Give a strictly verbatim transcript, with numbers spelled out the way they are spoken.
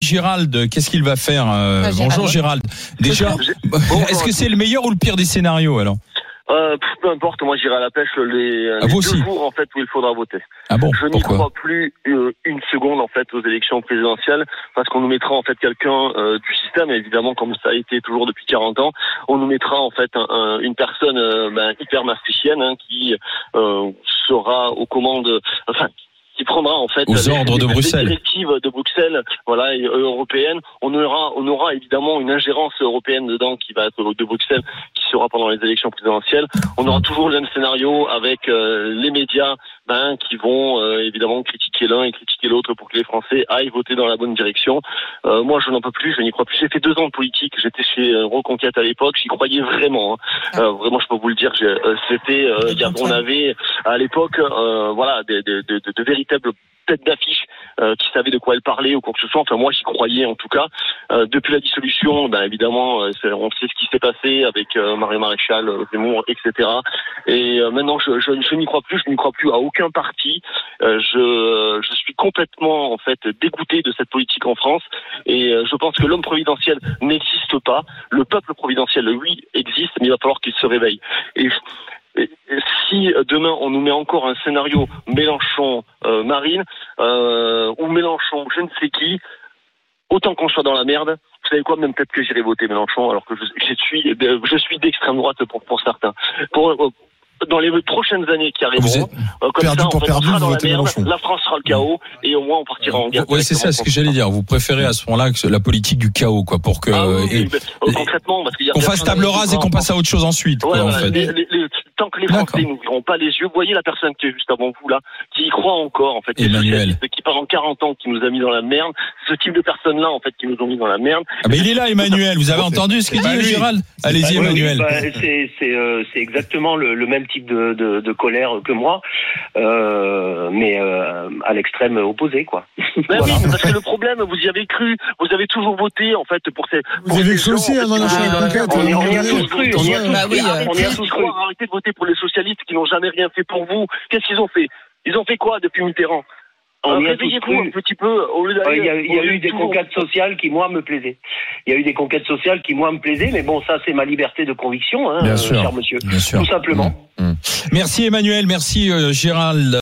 Gérald, qu'est-ce qu'il va faire euh, ah, Bonjour Gérald. Déjà, est-ce que c'est le meilleur ou le pire des scénarios alors? Euh, peu importe, moi j'irai à la pêche les, ah, les deux aussi. jours en fait où il faudra voter. Ah bon, je n'y crois plus euh, une seconde en fait aux élections présidentielles parce qu'on nous mettra en fait quelqu'un euh, du système, évidemment comme ça a été toujours depuis quarante ans, on nous mettra en fait un, un, une personne euh, ben, hyper maastrichtienne hein, qui euh, sera aux commandes, enfin qui prendra en fait aux ordres les, de les, Bruxelles, les directives de Bruxelles, voilà, et, euh, européennes. On aura, on aura évidemment une ingérence européenne dedans qui va être de Bruxelles, qui sera pendant les élections présidentielles. On aura toujours le même scénario avec euh, les médias, ben, qui vont euh, évidemment critiquer l'un et critiquer l'autre pour que les Français aillent voter dans la bonne direction. Euh, moi, je n'en peux plus, je n'y crois plus. J'ai fait deux ans de politique. J'étais chez euh, Reconquête à l'époque. J'y croyais vraiment. Hein. Euh, vraiment, je peux vous le dire. J'ai, euh, c'était, euh, y a, on avait à l'époque, euh, voilà, des, des, des, de, de véritables tête d'affiche euh, qui savait de quoi elle parlait ou quoi que ce soit. Enfin moi j'y croyais en tout cas. Euh, depuis la dissolution, ben évidemment euh, on sait ce qui s'est passé avec euh, Mario Maréchal, euh, Zemmour, et cetera. Et euh, maintenant je, je, je n'y crois plus, je n'y crois plus à aucun parti. Euh, je, je suis complètement en fait dégoûté de cette politique en France et euh, je pense que l'homme providentiel n'existe pas. Le peuple providentiel, oui, existe, mais il va falloir qu'il se réveille. Et Et si demain on nous met encore un scénario Mélenchon euh, Marine euh, ou Mélenchon je ne sais qui, autant qu'on soit dans la merde, vous savez quoi, même peut-être que j'irai voter Mélenchon alors que je, je suis je suis d'extrême droite pour pour certains. Pour euh, dans les prochaines années qui arriveront, euh, comme perdu ça, pour on perdu, sera dans la merde, Mélenchon. la France sera le chaos et au moins on partira en guerre. Oui, c'est ça ce que j'allais dire. Vous préférez à ce moment-là que la politique du chaos, quoi, pour que ah, oui, et, mais, euh, concrètement, parce qu'il y a qu'on fasse table rase et qu'on passe à autre chose ensuite. Ouais, quoi, voilà, en fait. les, les, les, tant que les Français nous verront pas les yeux, voyez la personne qui est juste avant vous là, qui y croit encore en fait, Emmanuel, qui pendant quarante ans qui nous a mis dans la merde, ce type de personnes là en fait qui nous ont mis dans la merde. Ah ben il est là Emmanuel, vous avez entendu ce qu'il dit Gérald? Allez-y bah, Emmanuel. Oui, bah, c'est c'est euh, c'est exactement le, le même type de, de de colère que moi, euh, mais euh, à l'extrême opposé quoi. Ben voilà. Oui, parce que le problème, vous y avez cru, vous avez toujours voté en fait pour ces. Vous avez cru aussi hein, dans la Reconquête. On y a tous cru, on y a tous cru. Arrêtez de voter pour les socialistes qui n'ont jamais rien fait pour vous. Qu'est-ce qu'ils ont fait? Ils ont fait quoi depuis Mitterrand? On y a tous cru. Un petit peu, au lieu d'aller, il y a, il y a eu des conquêtes sociales qui, moi, me plaisaient. Il y a eu des conquêtes sociales qui, moi, me plaisaient, mais bon, ça, c'est ma liberté de conviction, hein, bien sûr, cher monsieur. Bien sûr. Tout simplement. Mmh, mmh. Merci Emmanuel, merci euh, Gérald.